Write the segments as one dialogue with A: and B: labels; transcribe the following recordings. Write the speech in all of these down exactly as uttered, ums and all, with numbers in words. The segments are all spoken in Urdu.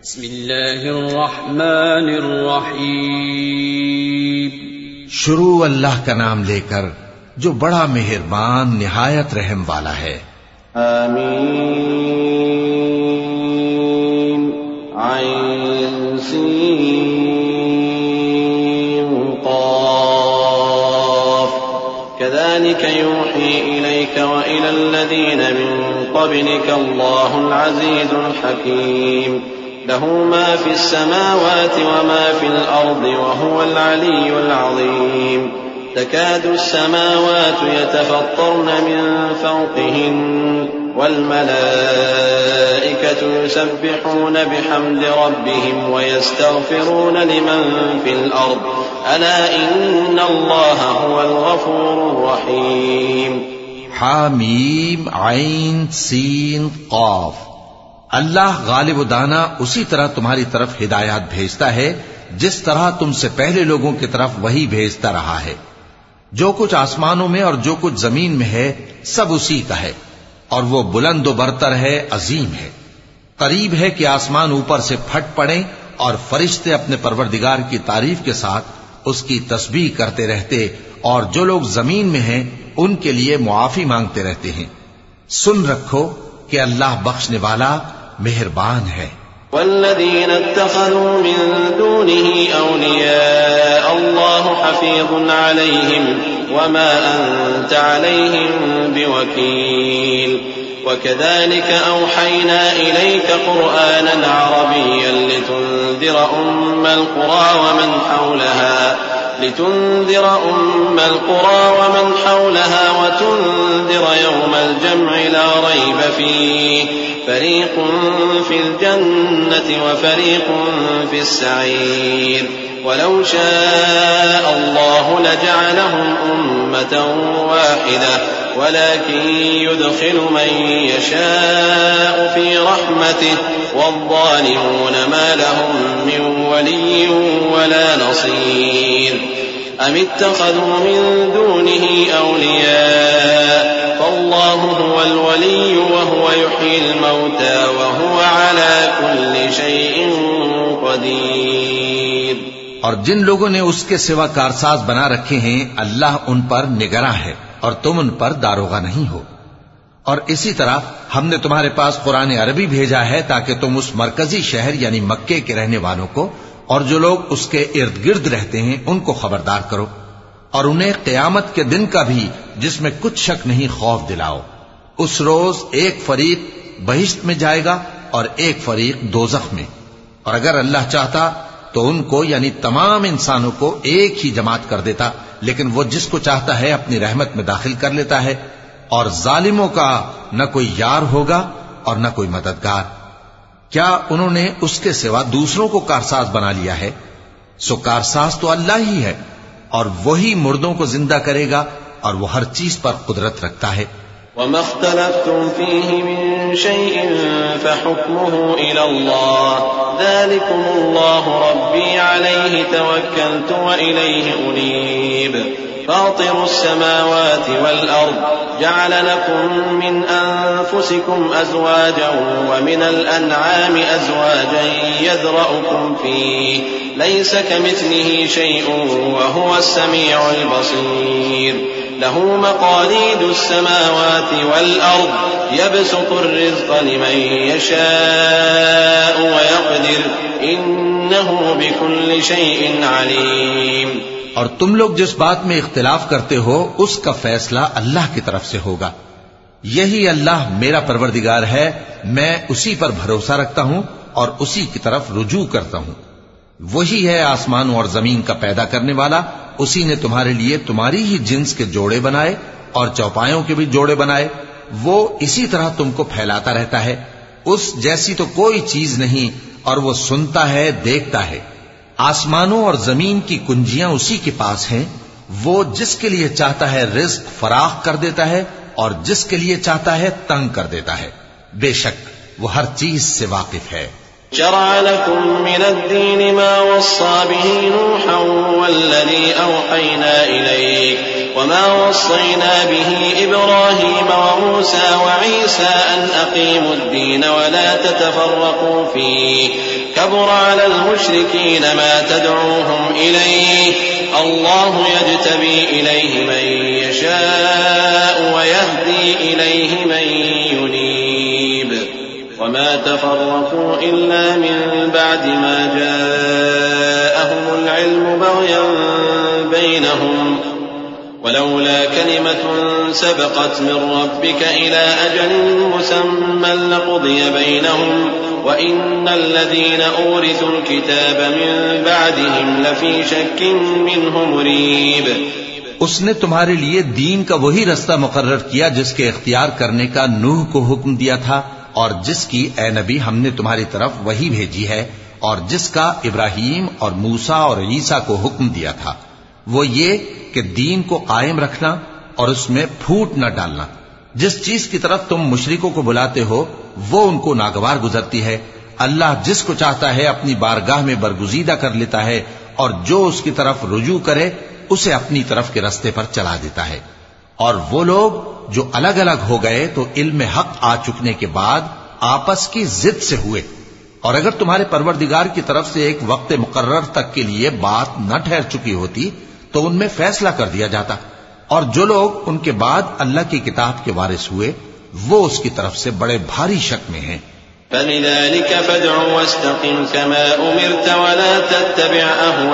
A: بسم اللہ الرحمن الرحیم.
B: شروع اللہ کا نام لے کر جو بڑا مہربان نہایت رحم والا ہے.
C: آمین. عین سین قاف. كذلك يوحي إليك وإلى الذين من قبلك الله العزيز الحكيم. له ما في السماوات وما في الأرض وهو العلي العظيم. تكاد السماوات يتفطرن من فوقهن والملائكة يسبحون بحمد ربهم ويستغفرون لمن في الأرض ألا إن الله هو الغفور الرحيم.
B: حامیم عین سین قاف. اللہ غالب و دانا اسی طرح تمہاری طرف ہدایات بھیجتا ہے جس طرح تم سے پہلے لوگوں کی طرف وہی بھیجتا رہا ہے. جو کچھ آسمانوں میں اور جو کچھ زمین میں ہے سب اسی کا ہے، اور وہ بلند و برتر ہے، عظیم ہے. قریب ہے کہ آسمان اوپر سے پھٹ پڑیں اور فرشتے اپنے پروردگار کی تعریف کے ساتھ اس کی تسبیح کرتے رہتے، اور جو لوگ زمین میں ہیں ان کے لیے معافی مانگتے رہتے ہیں. سن رکھو کہ اللہ بخشنے والا مہربان ہے.
C: والذين اتخذوا من دونه أولياء الله حفيظ عليهم وما أنت عليهم بوكيل. وكذلك أوحينا إليك قرآنا عربيا لتنذر أم القرى ومن حولها لتنذر أم القرى ومن حولها وتنذر يوم الجمع لا ريب فيه فريق في الجنة وفريق في السعير. ولو شاء الله لجعلهم أمة واحدة ولكن يدخل من يشاء في رحمته والظالمون ما لهم من ولي ولا نصير. أم اتخذوا من دونه أولياء فالله هو الولي وهو يحيي الموتى وهو على كل شيء قدير.
B: اور جن لوگوں نے اس کے سوا کارساز بنا رکھے ہیں اللہ ان پر نگراں ہے اور تم ان پر داروغہ نہیں ہو. اور اسی طرح ہم نے تمہارے پاس قرآن عربی بھیجا ہے تاکہ تم اس مرکزی شہر یعنی مکے کے رہنے والوں کو اور جو لوگ اس کے ارد گرد رہتے ہیں ان کو خبردار کرو، اور انہیں قیامت کے دن کا بھی جس میں کچھ شک نہیں خوف دلاؤ. اس روز ایک فریق بہشت میں جائے گا اور ایک فریق دوزخ میں، اور اگر اللہ چاہتا تو ان کو یعنی تمام انسانوں کو ایک ہی جماعت کر دیتا، لیکن وہ جس کو چاہتا ہے اپنی رحمت میں داخل کر لیتا ہے، اور ظالموں کا نہ کوئی یار ہوگا اور نہ کوئی مددگار. کیا انہوں نے اس کے سوا دوسروں کو کارساز بنا لیا ہے؟ سو کارساز تو اللہ ہی ہے، اور وہی مردوں کو زندہ کرے گا اور وہ ہر چیز پر قدرت رکھتا ہے.
C: وما اختلفتم فيه من شيء فحكمه إلى الله ذلكم الله ربي عليه توكلت وإليه أنيب. فاطر السماوات والأرض جعل لكم من أنفسكم أزواجا ومن الأنعام أزواجا يذرأكم فيه ليس كمثله شيء وهو السميع البصير. له مقاليد السماوات والأرض يبسط الرزق لمن يشاء ويقدر إنه بكل شيء عليم.
B: اور تم لوگ جس بات میں اختلاف کرتے ہو اس کا فیصلہ اللہ کی طرف سے ہوگا. یہی اللہ میرا پروردگار ہے، میں اسی پر بھروسہ رکھتا ہوں اور اسی کی طرف رجوع کرتا ہوں. وہی ہے آسمانوں اور زمین کا پیدا کرنے والا. اسی نے تمہارے لیے تمہاری ہی جنس کے جوڑے بنائے اور چوپایوں کے بھی جوڑے بنائے. وہ اسی طرح تم کو پھیلاتا رہتا ہے. اس جیسی تو کوئی چیز نہیں، اور وہ سنتا ہے، دیکھتا ہے. آسمانوں اور زمین کی کنجیاں اسی کے پاس ہیں. وہ جس کے لیے چاہتا ہے رزق فراخ کر دیتا ہے اور جس کے لیے چاہتا ہے تنگ کر دیتا ہے. بے شک وہ ہر چیز سے واقف ہے.
C: شرع لكم من الدين ما وصى به نوحا والذي أوحينا إليك وما وصينا به إبراهيم وموسى وعيسى أن أقيموا الدين ولا تتفرقوا فيه كبر على المشركين ما تدعوهم إليه الله يجتبي إليه من يشاء ويهدي إليه من ينيب وما تفرقوا إلا من بعد ما جاءهم العلم بغيا بينهم ولولا كلمة سبقت من ربك إلى أجل مسمى لقضي بينهم وإن الذين أورثوا الكتاب من بعدهم لفي شك منه مريب.
B: اس نے تمہارے لیے دین کا وہی رستہ مقرر کیا جس کے اختیار کرنے کا نوح کو حکم دیا تھا اور جس کی اے نبی ہم نے تمہاری طرف وہی بھیجی ہے اور جس کا ابراہیم اور موسیٰ اور عیسیٰ کو حکم دیا تھا، وہ یہ کہ دین کو قائم رکھنا اور اس میں پھوٹ نہ ڈالنا. جس چیز کی طرف تم مشرکوں کو بلاتے ہو وہ ان کو ناگوار گزرتی ہے. اللہ جس کو چاہتا ہے اپنی بارگاہ میں برگزیدہ کر لیتا ہے اور جو اس کی طرف رجوع کرے اسے اپنی طرف کے رستے پر چلا دیتا ہے. اور وہ لوگ جو الگ الگ ہو گئے تو علم حق آ چکنے کے بعد آپس کی ضد سے ہوئے، اور اگر تمہارے پروردگار کی طرف سے ایک وقت مقرر تک کے لیے بات نہ ٹھہر چکی ہوتی تو ان میں فیصلہ کر دیا جاتا، اور جو لوگ ان کے بعد اللہ کی کتاب کے وارث ہوئے وہ اس کی طرف سے بڑے بھاری شک میں ہیں.
C: فلذلك فادع واستقم كما أمرت ولا تتبع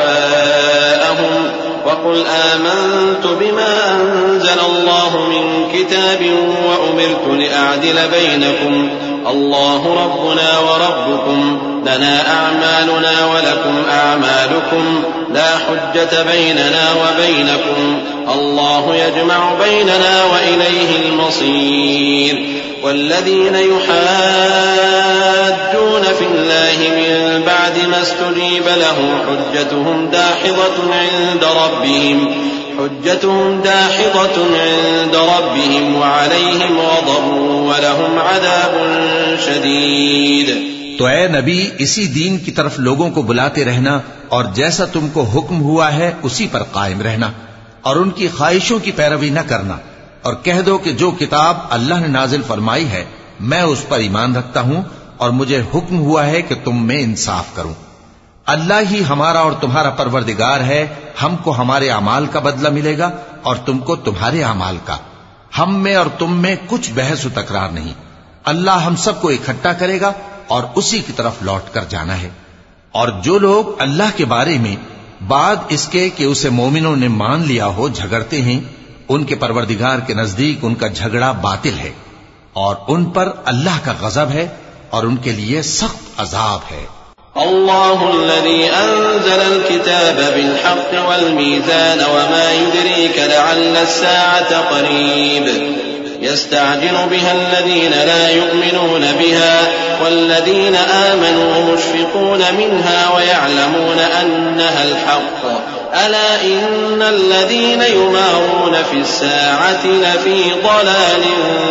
C: أهواءهم وقل آمنت بما أنزل الله من كتاب وأمرت لأعدل بينكم الله ربنا وربكم لنا أعمالنا ولكم أعمالكم لا حجة بيننا وبينكم الله يجمع بيننا وإليه المصير. والذين يحادون في الله من بعد ما استجيب له حجتهم داحضة عند ربهم حجتهم داحضة عند ربهم وعليهم غضب ولهم عذاب شديد.
B: تو اے نبی اسی دین کی طرف لوگوں کو بلاتے رہنا اور جیسا تم کو حکم ہوا ہے اسی پر قائم رہنا اور ان کی خواہشوں کی پیروی نہ کرنا، اور کہہ دو کہ جو کتاب اللہ نے نازل فرمائی ہے میں اس پر ایمان رکھتا ہوں اور مجھے حکم ہوا ہے کہ تم میں انصاف کروں. اللہ ہی ہمارا اور تمہارا پروردگار ہے، ہم کو ہمارے اعمال کا بدلہ ملے گا اور تم کو تمہارے اعمال کا. ہم میں اور تم میں کچھ بحث و تکرار نہیں. اللہ ہم سب کو اکٹھا کرے گا اور اسی کی طرف لوٹ کر جانا ہے. اور جو لوگ اللہ کے بارے میں بعد اس کے کہ اسے مومنوں نے مان لیا ہو جھگڑتے ہیں، ان کے پروردگار کے نزدیک ان کا جھگڑا باطل ہے اور ان پر اللہ کا غضب ہے اور ان کے لیے سخت عذاب ہے.
C: اللہ الذي انزل الكتاب بالحق والميزان وما يدريك لعل الساعة قريب يستعجل بها الذين لا يؤمنون بها والذين آمنوا مشفقون منها ويعلمون أنها الحق ألا إن الذين يمارون في الساعة لفي ضلال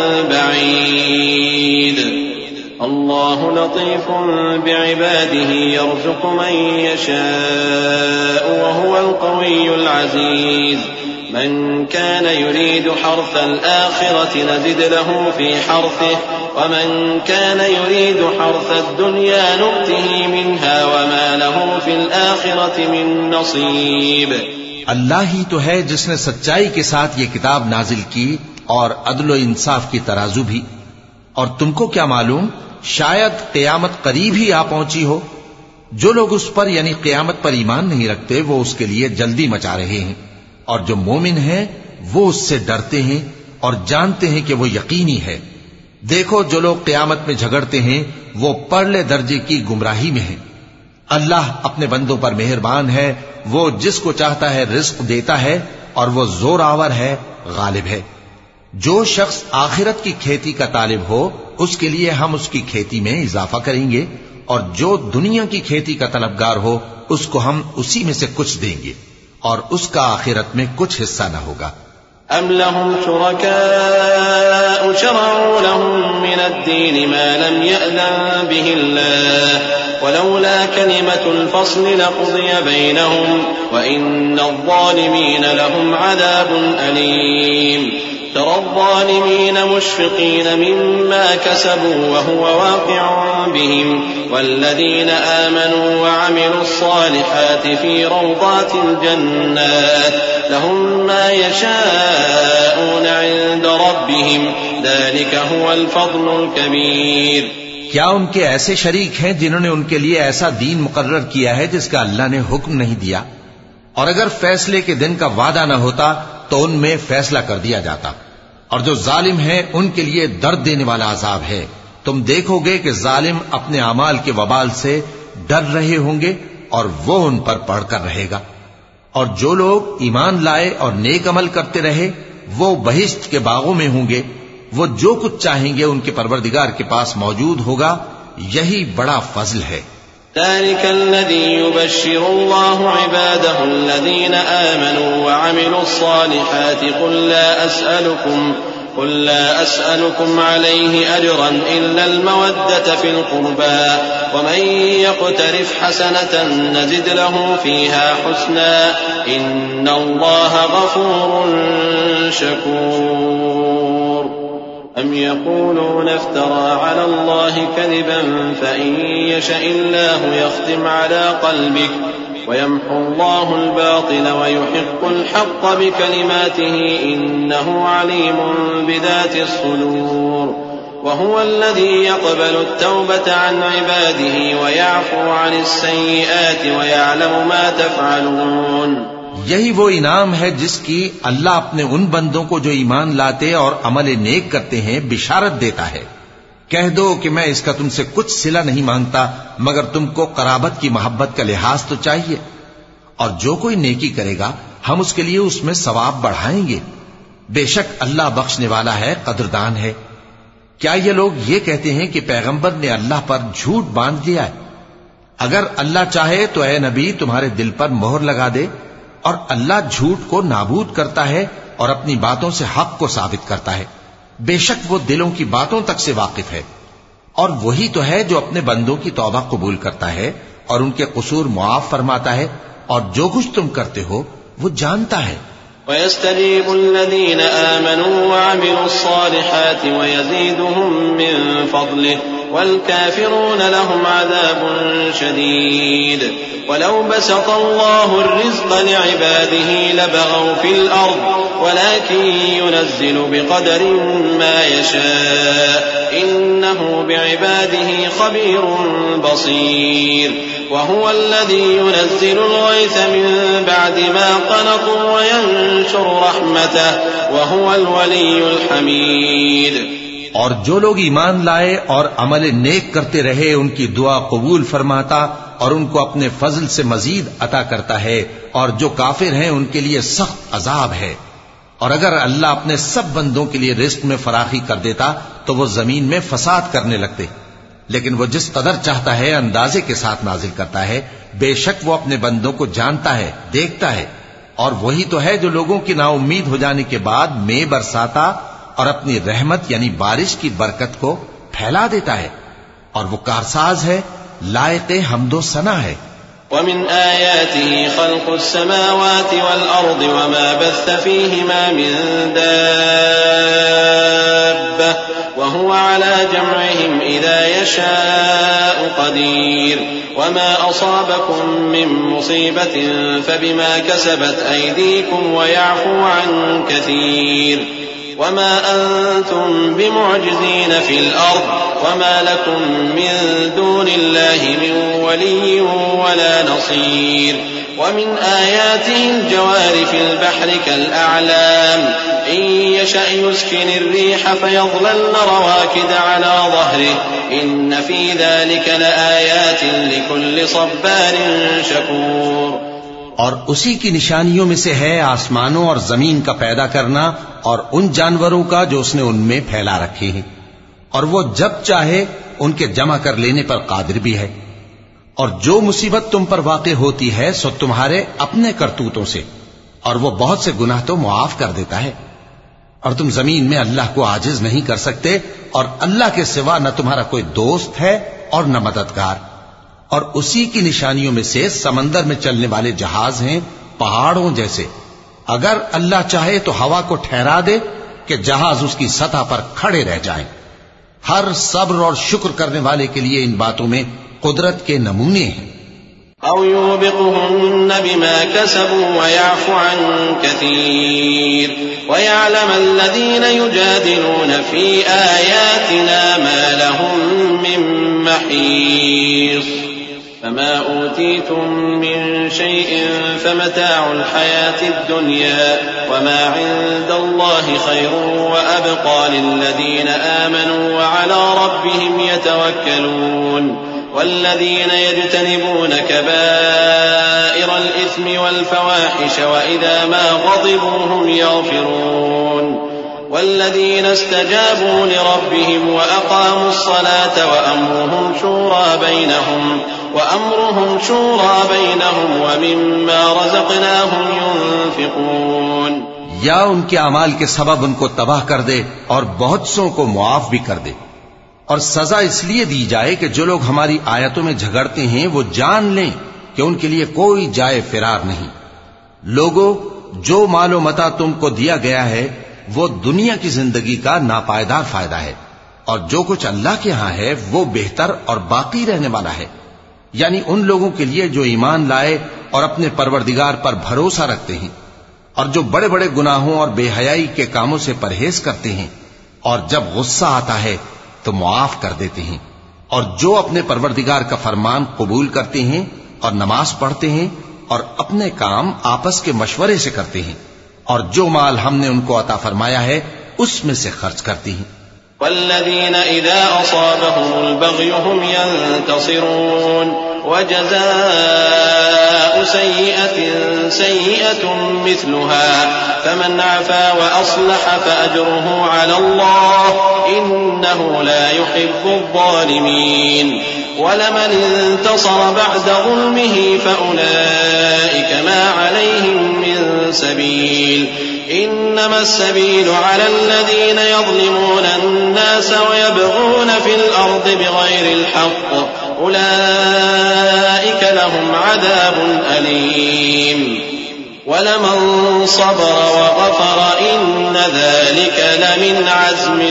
C: بعيد. الله لطيف بعباده يرزق من يشاء وهو القوي العزيز. من كان يريد حرث الآخرة نزد له في حرثه ومن كان يريد حرث الدنيا نؤته منها وما له في الآخرة من نصيب.
B: اللہ ہی تو ہے جس نے سچائی کے ساتھ یہ کتاب نازل کی اور عدل و انصاف کی ترازو بھی. اور تم کو کیا معلوم شاید قیامت قریب ہی آ پہنچی ہو. جو لوگ اس پر یعنی قیامت پر ایمان نہیں رکھتے وہ اس کے لیے جلدی مچا رہے ہیں، اور جو مومن ہیں وہ اس سے ڈرتے ہیں اور جانتے ہیں کہ وہ یقینی ہے. دیکھو جو لوگ قیامت میں جھگڑتے ہیں وہ پرلے درجے کی گمراہی میں ہیں. اللہ اپنے بندوں پر مہربان ہے، وہ جس کو چاہتا ہے رزق دیتا ہے اور وہ زور آور ہے، غالب ہے. جو شخص آخرت کی کھیتی کا طالب ہو اس کے لیے ہم اس کی کھیتی میں اضافہ کریں گے، اور جو دنیا کی کھیتی کا طلبگار ہو اس کو ہم اسی میں سے کچھ دیں گے اور اس کا آخرت میں کچھ حصہ نہ ہوگا.
C: ام لهم شركاء شرعوا لهم من الدين ما لم يأذن به الله ولولا كلمة الفصل لقضي بينهم وإن الظالمين لهم عذاب أليم ترى الظالمين مشفقين مما كسبوا وهو واقع بهم والذين آمنوا وعملوا الصالحات في روضات الجنات لهم ما يشاءون عند ربهم ذلك هو الفضل الكبير.
B: کیا ان کے ایسے شریک ہیں جنہوں نے ان کے لیے ایسا دین مقرر کیا ہے جس کا اللہ نے حکم نہیں دیا؟ اور اگر فیصلے کے دن کا وعدہ نہ ہوتا تو ان میں فیصلہ کر دیا جاتا. اور جو ظالم ہیں ان کے لیے درد دینے والا عذاب ہے. تم دیکھو گے کہ ظالم اپنے اعمال کے وبال سے ڈر رہے ہوں گے اور وہ ان پر پڑھ کر رہے گا. اور جو لوگ ایمان لائے اور نیک عمل کرتے رہے وہ بہشت کے باغوں میں ہوں گے. وہ جو کچھ چاہیں گے ان کے پروردگار کے پاس موجود ہوگا. یہی بڑا فضل ہے.
C: ذلك الذي يبشر الله عباده الذين آمنوا وعملوا الصالحات قل لا أسألكم قل لا أسألكم عليه أجرا إلا المودة في القربى ومن يقترف حسنة نزد له فيها حسنا إن الله غفور شكور. أم يقولون افترى على الله كذبا فإن يشأ الله يختم على قلبك ويمحو الله الباطل ويحق الحق بكلماته إنه عليم بذات الصدور. وهو الذي يقبل التوبة عن عباده ويعفو عن السيئات ويعلم ما تفعلون.
B: یہی وہ انعام ہے جس کی اللہ اپنے ان بندوں کو جو ایمان لاتے اور عمل نیک کرتے ہیں بشارت دیتا ہے. کہہ دو کہ میں اس کا تم سے کچھ صلہ نہیں مانگتا مگر تم کو قرابت کی محبت کا لحاظ تو چاہیے. اور جو کوئی نیکی کرے گا ہم اس کے لیے اس میں ثواب بڑھائیں گے. بے شک اللہ بخشنے والا ہے، قدردان ہے. کیا یہ لوگ یہ کہتے ہیں کہ پیغمبر نے اللہ پر جھوٹ باندھ دیا ہے؟ اگر اللہ چاہے تو اے نبی تمہارے دل پر مہر لگا دے. اور اللہ جھوٹ کو نابود کرتا ہے اور اپنی باتوں سے حق کو ثابت کرتا ہے. بے شک وہ دلوں کی باتوں تک سے واقف ہے. اور وہی تو ہے جو اپنے بندوں کی توبہ قبول کرتا ہے اور ان کے قصور معاف فرماتا ہے. اور جو کچھ تم کرتے ہو وہ جانتا ہے.
C: وَيَسْتَجِيبُ الَّذِينَ آمَنُوا وَعَمِلُوا الصَّالِحَاتِ وَيَزِيدُهُم مِّن فَضْلِهِ وَالْكَافِرُونَ لَهُمْ عَذَابٌ شَدِيدٌ. وَلَوْ بَسَطَ اللَّهُ الرِّزْقَ لِعِبَادِهِ لَبَغَوْا فِي الْأَرْضِ وَلَكِن يُنَزِّلُ بِقَدَرٍ مَّا يَشَاءُ إِنَّهُ بِعِبَادِهِ خَبِيرٌ بَصِيرٌ. وَهُوَ الَّذِي يُنَزِّلُ الْغَيْثَ مِن بَعْدِ مَا قَنَطُوا وَيَنشُرُ رَحْمَتَهُ وَهُوَ الْوَلِيُّ الْحَمِيدُ.
B: اور جو لوگ ایمان لائے اور عمل نیک کرتے رہے ان کی دعا قبول فرماتا اور ان کو اپنے فضل سے مزید عطا کرتا ہے. اور جو کافر ہیں ان کے لیے سخت عذاب ہے. اور اگر اللہ اپنے سب بندوں کے لیے رزق میں فراخی کر دیتا تو وہ زمین میں فساد کرنے لگتے. لیکن وہ جس قدر چاہتا ہے اندازے کے ساتھ نازل کرتا ہے. بے شک وہ اپنے بندوں کو جانتا ہے، دیکھتا ہے. اور وہی تو ہے جو لوگوں کی نا امید ہو جانے کے بعد میں برساتا اور اپنی رحمت یعنی بارش کی برکت کو پھیلا دیتا ہے. اور وہ کارساز ہے، لائق حمد و ثنا ہے.
C: ومن آياته خلق السماوات والأرض وما بث فيهما من دابة وهو على جمعهم إذا يشاء قدير. وما أصابكم من مصيبة فبما كسبت أيديكم ويعفو عن كثير. وما أنتم بمعجزين في الأرض وما لكم من دون الله من ولي ولا نصير. ومن آياته الجوار في البحر كالأعلام إن يشأ يسكن الريح فيظللن رواكد على ظهره إن في ذلك لآيات لكل صبار شكور.
D: اور اسی کی نشانیوں میں سے ہے آسمانوں اور زمین کا پیدا کرنا اور ان جانوروں کا جو اس نے ان میں پھیلا رکھے ہیں. اور وہ جب چاہے ان کے جمع کر لینے پر قادر بھی ہے. اور جو مصیبت تم پر واقع ہوتی ہے سو تمہارے اپنے کرتوتوں سے، اور وہ بہت سے گناہ تو معاف کر دیتا ہے. اور تم زمین میں اللہ کو عاجز نہیں کر سکتے، اور اللہ کے سوا نہ تمہارا کوئی دوست ہے اور نہ مددگار. اور اسی کی نشانیوں میں سے سمندر میں چلنے والے جہاز ہیں پہاڑوں جیسے. اگر اللہ چاہے تو ہوا کو ٹھہرا دے کہ جہاز اس کی سطح پر کھڑے رہ جائیں. ہر صبر اور شکر کرنے والے کے لیے ان باتوں میں قدرت کے نمونے ہیں.
C: أو يوبقهن بما كسبوا ويعفو عن كثير ويعلم الذين يجادلون في آياتنا ما لهم من محيص. فما أوتيتم من شيء فمتاع الحياة الدنيا وما عند الله خير وأبقى للذين آمنوا وعلى ربهم يتوكلون. والذين يجتنبون كبائر الإثم والفواحش وإذا ما غضبوا هم يغفرون. والذين استجابوا لربهم وأقاموا الصلاة وأمرهم شورى بينهم وأمرهم شورى بينهم ومما رزقناهم ينفقون.
D: یا ان کے اعمال کے سبب ان کو تباہ کر دے اور بہت سو کو معاف بھی کر دے. اور سزا اس لیے دی جائے کہ جو لوگ ہماری آیتوں میں جھگڑتے ہیں وہ جان لیں کہ ان کے لیے کوئی جائے فرار نہیں. لوگوں، جو مال و متاع تم کو دیا گیا ہے وہ دنیا کی زندگی کا ناپائیدار فائدہ ہے، اور جو کچھ اللہ کے ہاں ہے وہ بہتر اور باقی رہنے والا ہے. یعنی ان لوگوں کے لیے جو ایمان لائے اور اپنے پروردگار پر بھروسہ رکھتے ہیں، اور جو بڑے بڑے گناہوں اور بے حیائی کے کاموں سے پرہیز کرتے ہیں، اور جب غصہ آتا ہے تو معاف کر دیتے ہیں، اور جو اپنے پروردگار کا فرمان قبول کرتے ہیں اور نماز پڑھتے ہیں اور اپنے کام آپس کے مشورے سے کرتے ہیں، اور جو مال ہم نے ان کو عطا فرمایا ہے اس میں سے خرچ کرتے ہیں.
C: والذين إذا أصابهم البغي هم ينتصرون. وجزاء سيئة سيئة مثلها فمن عفا وأصلح فأجره على الله إنه لا يحب الظالمين. ولمن انتصر بعد ظلمه فأولئك ما عليهم من سبيل. إنما السبيل على الذين يظلمون الناس ويبغون في الأرض بغير الحق أولئك لهم عذاب أليم. ولمن صبر وغفر إن ذلك لمن عزم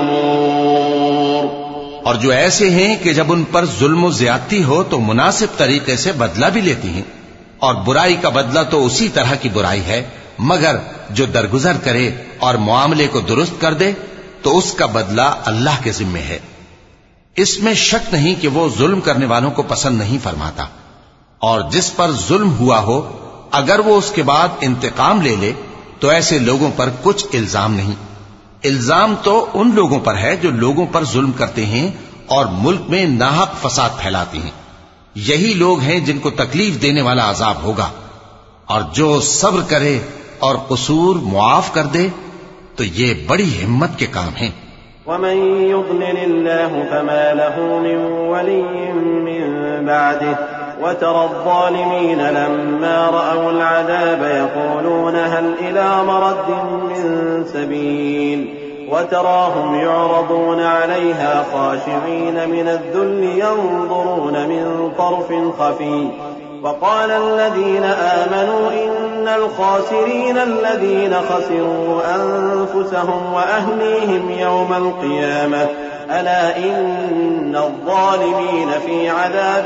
C: الأمور.
D: اور جو ایسے ہیں کہ جب ان پر ظلم و زیادتی ہو تو مناسب طریقے سے بدلہ بھی لیتی ہیں، اور برائی کا بدلہ تو اسی طرح کی برائی ہے، مگر جو درگزر کرے اور معاملے کو درست کر دے تو اس کا بدلہ اللہ کے ذمے ہے. اس میں شک نہیں کہ وہ ظلم کرنے والوں کو پسند نہیں فرماتا، اور جس پر ظلم ہوا ہو اگر وہ اس کے بعد انتقام لے لے تو ایسے لوگوں پر کچھ الزام نہیں. الزام تو ان لوگوں پر ہے جو لوگوں پر ظلم کرتے ہیں اور ملک میں ناحق فساد پھیلاتے ہیں. یہی لوگ ہیں جن کو تکلیف دینے والا عذاب ہوگا. اور جو صبر کرے اور قصور معاف کر دے تو یہ بڑی ہمت کے کام ہیں.
C: ومن يضلل الله فما له من ولي من بعده وترى الظالمين لما رأوا العذاب يقولون هل إلى مرد من سبيل وتراهم يعرضون عليها خاشعين من الذل ينظرون من طرف خفي. وقال الذين آمنوا إن الخاسرين الذين خسروا أنفسهم وأهليهم يوم القيامة ألا إن الظالمين في عذاب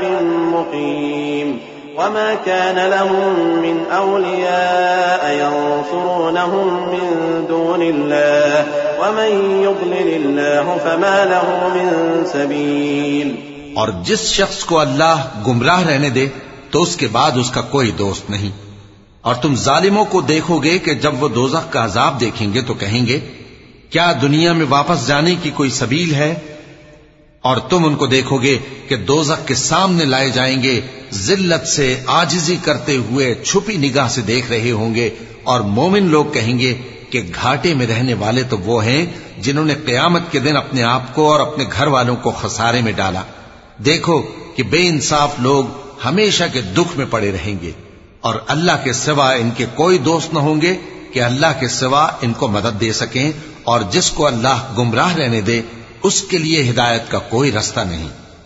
C: مقيم. وما كان لهم من أولياء ينصرونهم من دون الله ومن يضلل الله فما له من سبيل.
D: اور جس شخص کو اللہ گمراہ رہنے دے تو اس کے بعد اس کا کوئی دوست نہیں. اور تم ظالموں کو دیکھو گے کہ جب وہ دوزخ کا عذاب دیکھیں گے تو کہیں گے کیا دنیا میں واپس جانے کی کوئی سبیل ہے؟ اور تم ان کو دیکھو گے کہ دوزخ کے سامنے لائے جائیں گے، ذلت سے عاجزی کرتے ہوئے چھپی نگاہ سے دیکھ رہے ہوں گے، اور مومن لوگ کہیں گے کہ گھاٹے میں رہنے والے تو وہ ہیں جنہوں نے قیامت کے دن اپنے آپ کو اور اپنے گھر والوں کو خسارے میں ڈالا. دیکھو کہ بے انصاف لوگ ہمیشہ کے دکھ میں پڑے رہیں گے، اور اللہ کے سوا ان کے کوئی دوست نہ ہوں گے کہ اللہ کے سوا ان کو مدد دے سکیں. اور جس کو اللہ گمراہ رہنے دے اس کے لیے ہدایت کا کوئی رستہ نہیں.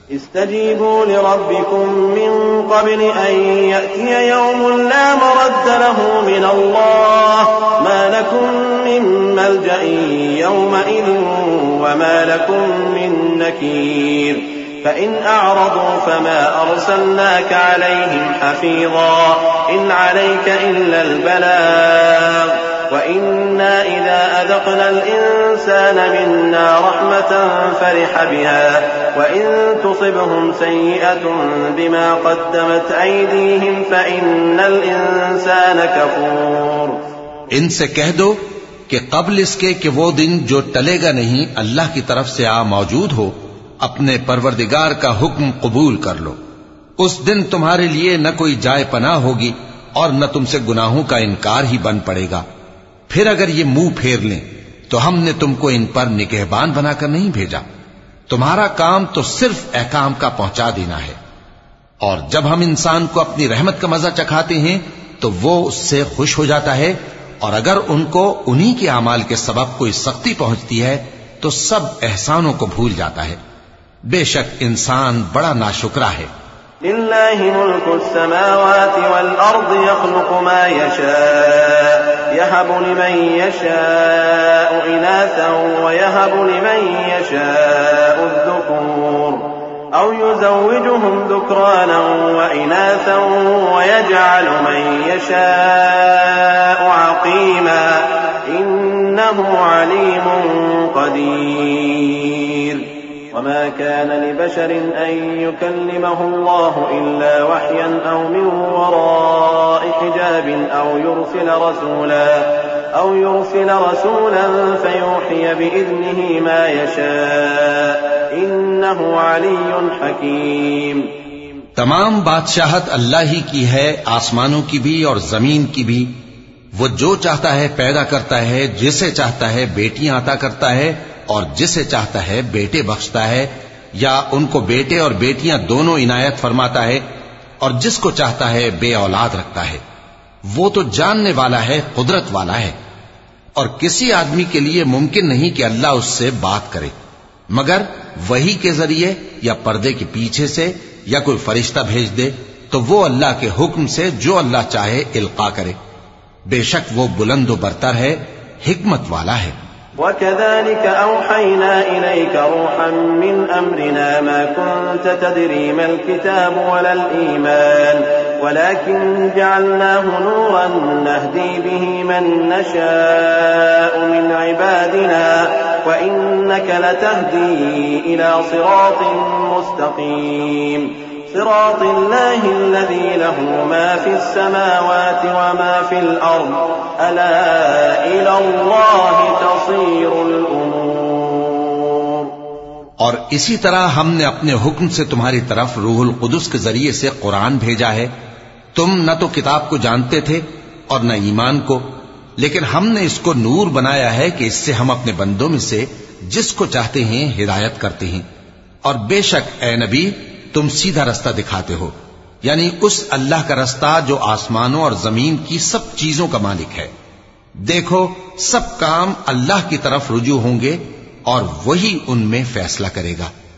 C: استجيبوا لربكم من قبل أن يأتي يوم لا مرد له من الله ما لكم من ملجأ يومئذ وما لكم من نكير فإن أعرضوا فما أرسلناك عليهم حفيظا إن عليك إلا البلاغ وإنا إذا أذقنا الإنسان منا رحمة فرح بها وإن تصبهم سيئة بما قدمت أيديهم فإن الإنسان كفور.
D: ان سے کہہ دو کہ قبل اس کے کہ وہ دن جو ٹلے گا نہیں اللہ کی طرف سے آ موجود ہو اپنے پروردگار کا حکم قبول کر لو. اس دن تمہارے لیے نہ کوئی جائے پناہ ہوگی اور نہ تم سے گناہوں کا انکار ہی بن پڑے گا. پھر اگر یہ منہ پھیر لیں تو ہم نے تم کو ان پر نگہبان بنا کر نہیں بھیجا. تمہارا کام تو صرف احکام کا پہنچا دینا ہے. اور جب ہم انسان کو اپنی رحمت کا مزہ چکھاتے ہیں تو وہ اس سے خوش ہو جاتا ہے، اور اگر ان کو انہی کے اعمال کے سبب کوئی سختی پہنچتی ہے تو سب احسانوں کو بھول جاتا ہے. بے شک انسان بڑا ناشکرا ہے.
C: لله ملك السماوات والأرض يخلق ما يشاء يهب لمن يشاء إناثا ويهب لمن يشاء الذكور أو يزوجهم ذكرانا وإناثا ويجعل من يشاء عقيما إنه عليم قدير. وما كان لبشر أن يكلمه الله إلا وحيا أو من وراء حجاب أو يرسل رسولا أو يرسل رسولا فيوحي بإذنه ما يشاء إنه علي حكيم.
D: تمام بادشاہت اللہ ہی کی ہے، آسمانوں کی بھی اور زمین کی بھی. وہ جو چاہتا ہے پیدا کرتا ہے، جسے چاہتا ہے بیٹیاں عطا کرتا ہے اور جسے چاہتا ہے بیٹے بخشتا ہے، یا ان کو بیٹے اور بیٹیاں دونوں عنایت فرماتا ہے، اور جس کو چاہتا ہے بے اولاد رکھتا ہے. وہ تو جاننے والا ہے، قدرت والا ہے. اور کسی آدمی کے لیے ممکن نہیں کہ اللہ اس سے بات کرے مگر وحی کے ذریعے یا پردے کے پیچھے سے یا کوئی فرشتہ بھیج دے تو وہ اللہ کے حکم سے جو اللہ چاہے القا کرے. بے شک وہ بلند و برتر ہے، حکمت والا ہے.
C: وكذلك أوحينا إليك روحا من أمرنا ما كنت تدري ما الكتاب ولا الإيمان ولكن جعلناه نورا نهدي به من نشاء من عبادنا وإنك لتهدي إلى صراط مستقيم صراط الله الذي له ما في السماوات وما في الأرض ألا إلى الله تصير الأمور.
D: اور اسی طرح ہم نے اپنے حکم سے تمہاری طرف روح القدس کے ذریعے سے قرآن بھیجا ہے. تم نہ تو کتاب کو جانتے تھے اور نہ ایمان کو، لیکن ہم نے اس کو نور بنایا ہے کہ اس سے ہم اپنے بندوں میں سے جس کو چاہتے ہیں ہدایت کرتے ہیں. اور بے شک اے نبی تم سیدھا رستہ دکھاتے ہو، یعنی اس اللہ کا رستہ جو آسمانوں اور زمین کی سب چیزوں کا مالک ہے. دیکھو سب کام اللہ کی طرف رجوع ہوں گے اور وہی ان میں فیصلہ کرے گا.